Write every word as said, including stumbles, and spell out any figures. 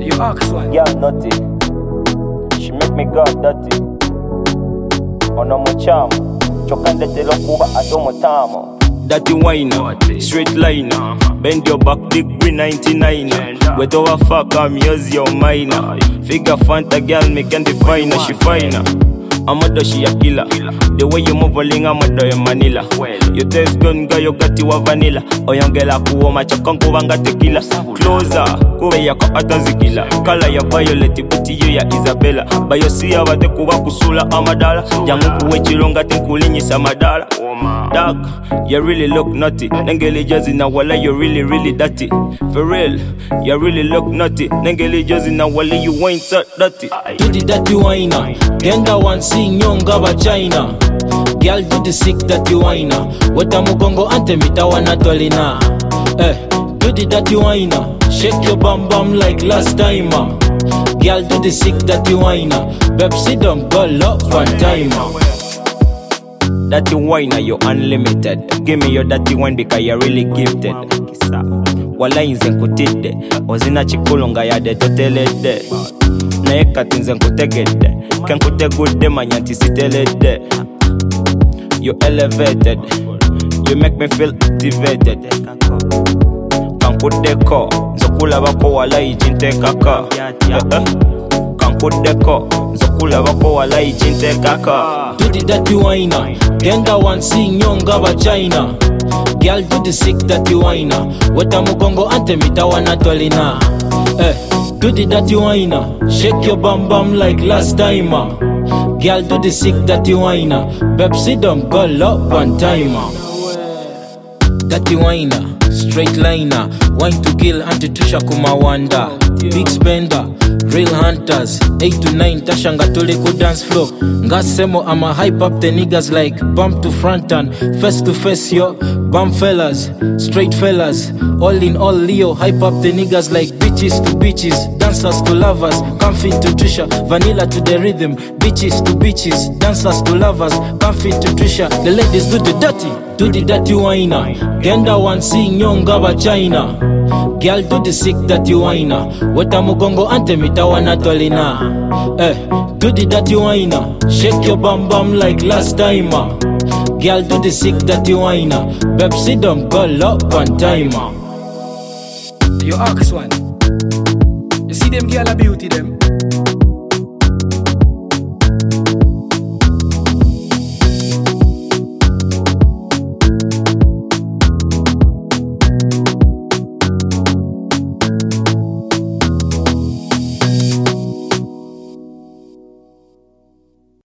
You ask one. Yeah, naughty. She make me go dirty. Ono muchamo. Chokande telo kuba adomo tamo. Dirty whiner, straight liner. Bend your back, big green ninety-nine. Whether a fuck, I'm yours, your minor. Figure fanta girl, me can define her, she finer. I'm a do she a killer. The way you move a I'm a do in Manila. You taste gun, girl, you got you a vanilla. Oh, young girl, aku oma chakanku wanga tequila. Closer, kuwe yako atazikila. Kala ya violet, buti you ya Isabella. Bayo siya wate kuwa kusula amadala. Jangu kuwe chilonga tinkulinyi samadala. Dog, you really look nutty. Nengeli jozi na wala, you really, really dirty. For real, you really look nutty. Nengeli jozi na wala, you ain't so dirty. Do the dirty whiner. Genda one sing nyonga wa China. Girl do the sick dirty whiner. Wata mugongo ante mitawana tolina. Eh, do the dirty whiner. Shake your bum bum like last timer. Girl do the sick dirty whiner. Pepsi don't go up one timer. Dirty wine, you're unlimited. Give me your dirty wine because you're really gifted. Wala inze nkutide ozina chikulunga yade totelede naye kati nze nkutegedde kenkutegudde manya nti siteledde. You elevated, you make me feel activated. Kankuddeko nzokulabako wala ijintekaka. Kankuddeko nzokulabako wala ijintekaka. Do the dirty whiner. Genda one sing nyonga wa China. Girl do the sick dirty whiner. Wata mugongo ante mitawana tolina. Eh, do the dirty whiner. Shake your bum bum like last timer. Girl do the sick dirty whiner. Pepsi don't go up one timer. Dirty whiner, straight liner. Wine to kill anti-tusha kumawanda. Big spender, real hunters. Eight to nine tashanga tole ku dance floor. Ngasemo I'ma hype up the niggas like bump to front and face to face yo. Bum fellas, straight fellas. All in all Leo, hype up the niggas like bitches to bitches, dancers to lovers, comfy to Trisha, vanilla to the rhythm, bitches to bitches, dancers to lovers, comfy to Trisha. The ladies do the dirty, do the dirty whiner. Genda one sing nyonga wa China. Girl do the sick dirty whiner. Wata mugongo ante mitawana tolina. Eh, do the dirty whiner. Shake your bum bum like last timer. Girl do the sick dirty whiner. Pepsi don't go up one timer. You ask one. You see them girl a beauty them.